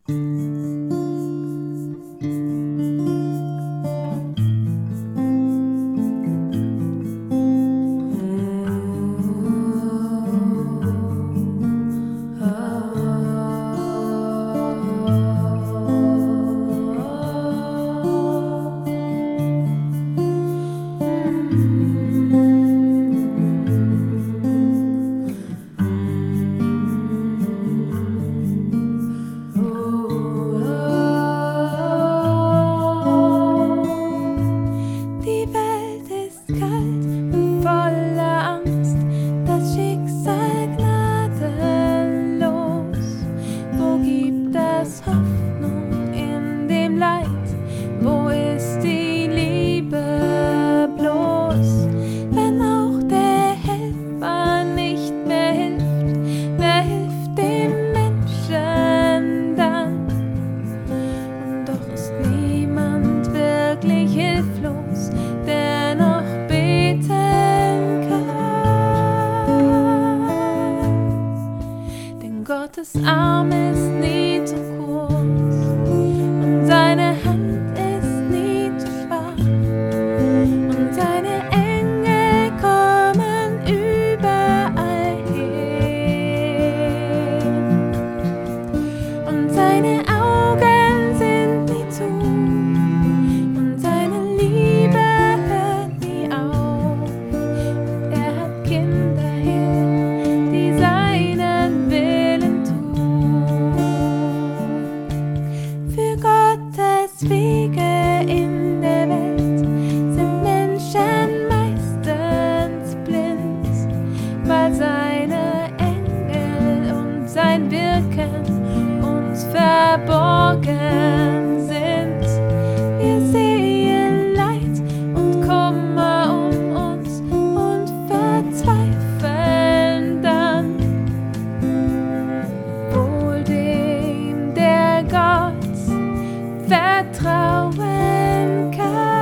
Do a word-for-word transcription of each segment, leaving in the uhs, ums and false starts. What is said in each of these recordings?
Hoffnung in dem Leid? Wo ist die Liebe bloß? Wenn auch der Helfer nicht mehr hilft, wer hilft dem Menschen dann? Und doch ist niemand wirklich hilflos, der noch beten kann. Denn Gottes Arm ist nie zu kurz und seine Hand ist nie zu schwach und seine Engel kommen überall hin und seine Augen sind nie zu und seine Liebe hört nie auf. Er hat Kinder hier, die seinen Willen tun. Für Gottes Wege in der Welt sind Menschen meistens blind, weil seine Engel und sein Wirken uns verborgen sind. Wir sehen Leid und Kummer um uns und verzweifeln dann. Wohl dem, der Gott vertrauen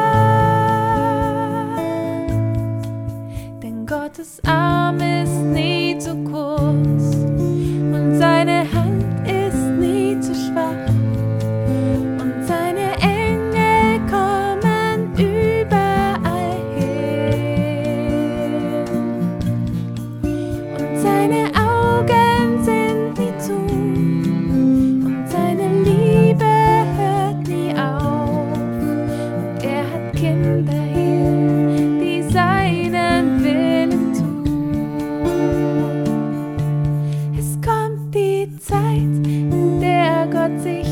kann. Denn Gottes Arm ist nie zu kurz und seine Hand ist nie zu schwach und seine Engel kommen überall hin und seine Augen sind nie zu und seine Liebe hört nie auf. Und er hat Kinder hier, die seinen Willen tun. Es kommt die Zeit, in der Gott sich